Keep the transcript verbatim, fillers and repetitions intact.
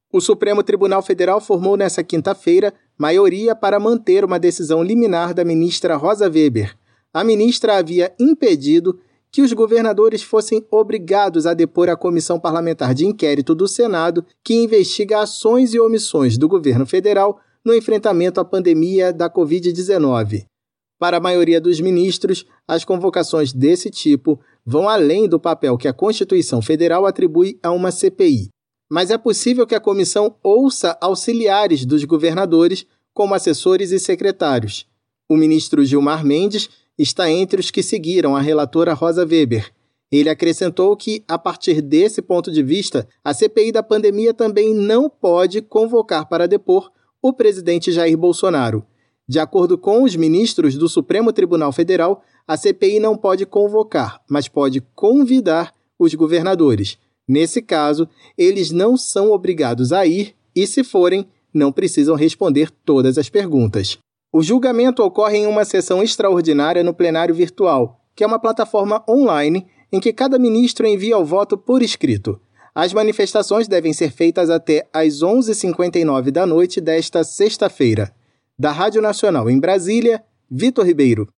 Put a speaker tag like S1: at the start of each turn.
S1: O Supremo Tribunal Federal formou nesta quinta-feira maioria para manter uma decisão liminar da ministra Rosa Weber. A ministra havia impedido que os governadores fossem obrigados a depor à Comissão Parlamentar de Inquérito do Senado, que investiga ações e omissões do governo federal no enfrentamento à pandemia da covid dezenove. Para a maioria dos ministros, as convocações desse tipo vão além do papel que a Constituição Federal atribui a uma C P I. Mas é possível que a comissão ouça auxiliares dos governadores, como assessores e secretários. O ministro Gilmar Mendes está entre os que seguiram a relatora Rosa Weber. Ele acrescentou que, a partir desse ponto de vista, a C P I da pandemia também não pode convocar para depor o presidente Jair Bolsonaro. De acordo com os ministros do Supremo Tribunal Federal, a C P I não pode convocar, mas pode convidar os governadores. Nesse caso, eles não são obrigados a ir e, se forem, não precisam responder todas as perguntas. O julgamento ocorre em uma sessão extraordinária no plenário virtual, que é uma plataforma online em que cada ministro envia o voto por escrito. As manifestações devem ser feitas até às onze e cinquenta e nove da noite desta sexta-feira. Da Rádio Nacional em Brasília, Vitor Ribeiro.